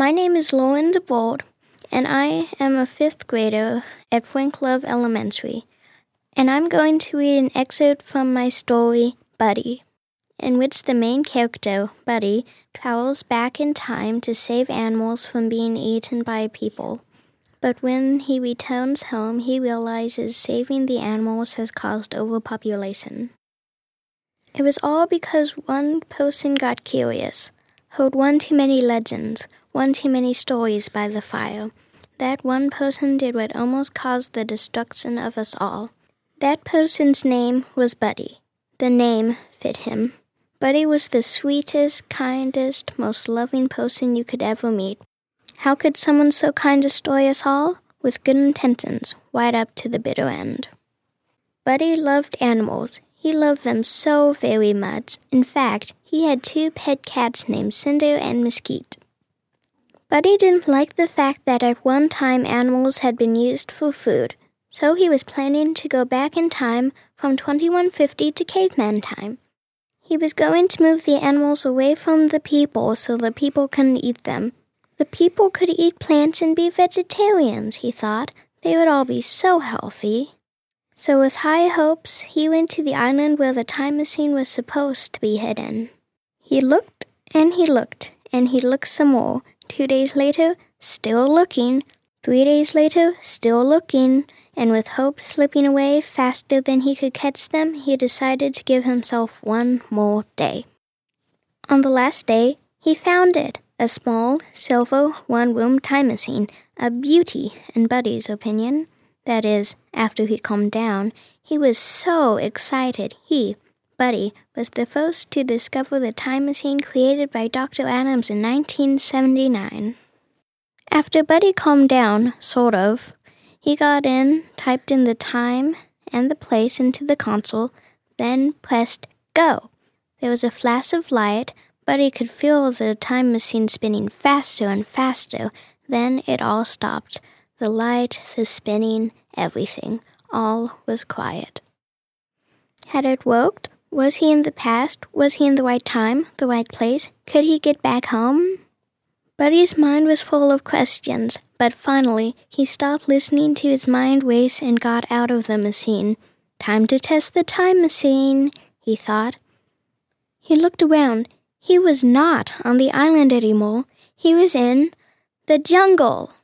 My name is Lauren DeBold, and I am a 5th grader at Frank Love Elementary, and I'm going to read an excerpt from my story, Buddy, in which the main character, Buddy, travels back in time to save animals from being eaten by people. But when he returns home, he realizes saving the animals has caused overpopulation. It was all because one person got curious, heard one too many legends, one too many stories by the fire. That one person did what almost caused the destruction of us all. That person's name was Buddy. The name fit him. Buddy was the sweetest, kindest, most loving person you could ever meet. How could someone so kind destroy us all? With good intentions, right up to the bitter end. Buddy loved animals. He loved them so very much. In fact, he had 2 pet cats named Cinder and Mesquite. Buddy didn't like the fact that at one time animals had been used for food, so he was planning to go back in time from 2150 to caveman time. He was going to move the animals away from the people so the people couldn't eat them. The people could eat plants and be vegetarians, he thought. They would all be so healthy. So with high hopes, he went to the island where the time machine was supposed to be hidden. He looked, and he looked, and he looked some more. 2 days later, still looking. 3 days later, still looking. And with hope slipping away faster than he could catch them, he decided to give himself one more day. On the last day, he found it. A small, silver, one-room time machine. A beauty, in Buddy's opinion. That is, after he calmed down, he was so excited. He, Buddy, was the first to discover the time machine created by Dr. Adams in 1979. After Buddy calmed down, sort of, he got in, typed in the time and the place into the console, then pressed go. There was a flash of light. Buddy could feel the time machine spinning faster and faster. Then it all stopped. The light, the spinning, everything. All was quiet. Had it worked? Was he in the past? Was he in the right time, the right place? Could he get back home? Buddy's mind was full of questions, but finally he stopped listening to his mind race and got out of the machine. Time to test the time machine, he thought. He looked around. He was not on the island anymore. He was in the jungle.